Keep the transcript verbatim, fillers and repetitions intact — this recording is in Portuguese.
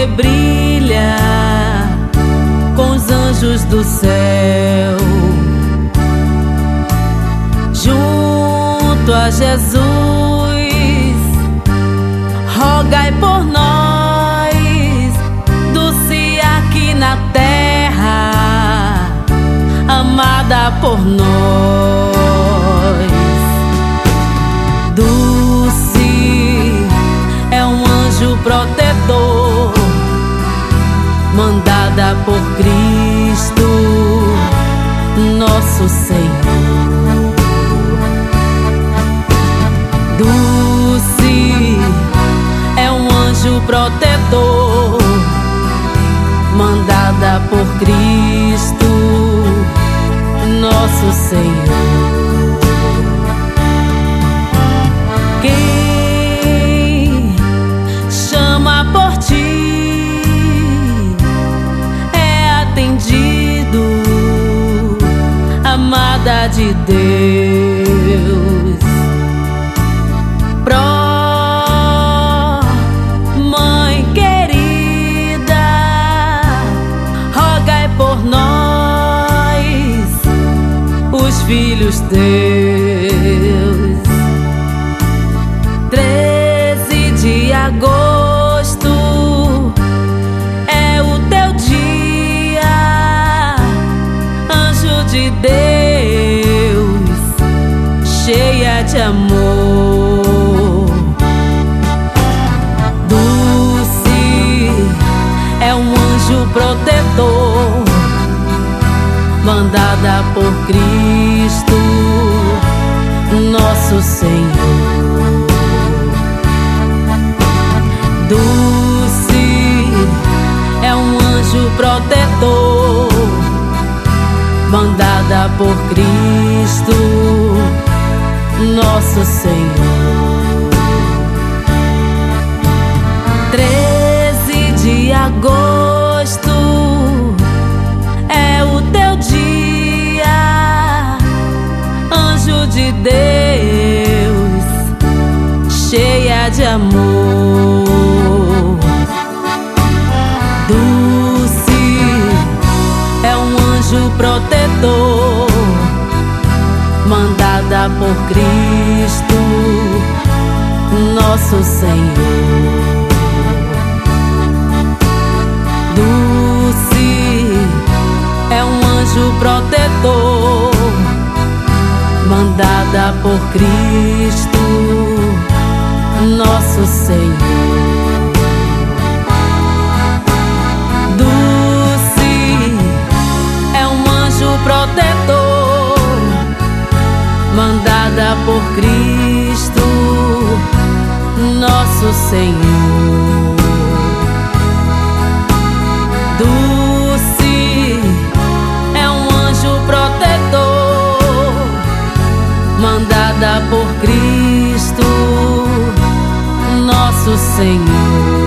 porque brilha com os anjos do céu. Junto a Jesus, rogai por nós, Dulce aqui na terra, amada por nós. Dulce é um anjo protetor, mandada por Cristo, nosso Senhor. Dulce é um anjo protetor, mandada por Cristo, nosso Senhor. Quem chama por ti é atendido, amada de Deus. Pró, mãe querida, rogai por nós, os filhos teus. Treze de agosto é o teu dia, anjo de Deus, cheia de amor. Dulce é um anjo protetor, mandada por Cristo, nosso Senhor. Dulce é um anjo protetor, mandada por Cristo, nosso Senhor. Treze de agosto é o teu dia, anjo de Deus, cheia de amor. Dulce é um anjo protetor, mandada por Cristo, nosso Senhor. Dulce é um anjo protetor, mandada por Cristo, nosso Senhor. Dulce é um anjo protetor, mandada por Cristo, nosso Senhor. Dulce é um anjo protetor, mandada por Cristo, nosso Senhor.